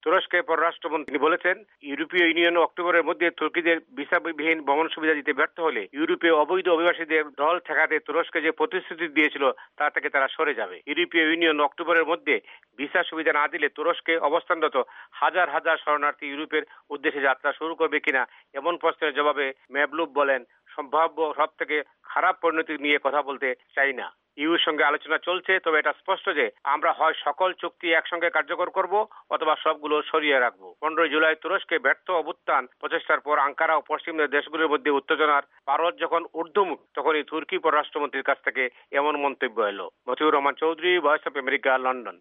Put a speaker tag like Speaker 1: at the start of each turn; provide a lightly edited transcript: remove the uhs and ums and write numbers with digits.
Speaker 1: তুরস্কের পররাষ্ট্রমন্ত্রী বলেছেন, ইউরোপীয় ইউনিয়ন অক্টোবরের মধ্যে তুর্কিদের ভিসাবিহীন ভ্রমণ সুবিধা দিতে ব্যর্থ হলে ইউরোপীয় অবৈধ অভিবাসীদের ঢল ঠেকাতে তুরস্কে যে প্রতিশ্রুতি দিয়েছিল তা থেকে তারা সরে যাবে। ইউরোপীয় ইউনিয়ন অক্টোবরের মধ্যে ভিসা সুবিধা না দিলে তুরস্কে অবস্থানরত হাজার হাজার শরণার্থী ইউরোপের উদ্দেশ্যে যাত্রা শুরু করবে কিনা এমন প্রশ্নের জবাবে মেভলুভ বলেন, সম্ভাব্য সব থেকে খারাপ পরিণতি নিয়ে কথা বলতে চাই না। ইউর সঙ্গে আলোচনা চলছে, তবে এটা স্পষ্ট যে আমরা হয় সকল চুক্তি একসঙ্গে কার্যকর করব অথবা সবগুলো সরিয়ে রাখবো। 15 জুলাই তুরস্কে ব্যর্থ অভ্যুত্থান প্রচেষ্টার পর আঙ্কারা ও পশ্চিমের দেশগুলোর মধ্যে উত্তেজনার পারদ যখন ঊর্ধ্বমুখ, তখনই তুর্কি পররাষ্ট্রমন্ত্রীর কাছ থেকে এমন মন্তব্য এলো। Motiur Rahman Chowdhury, voice of America, London.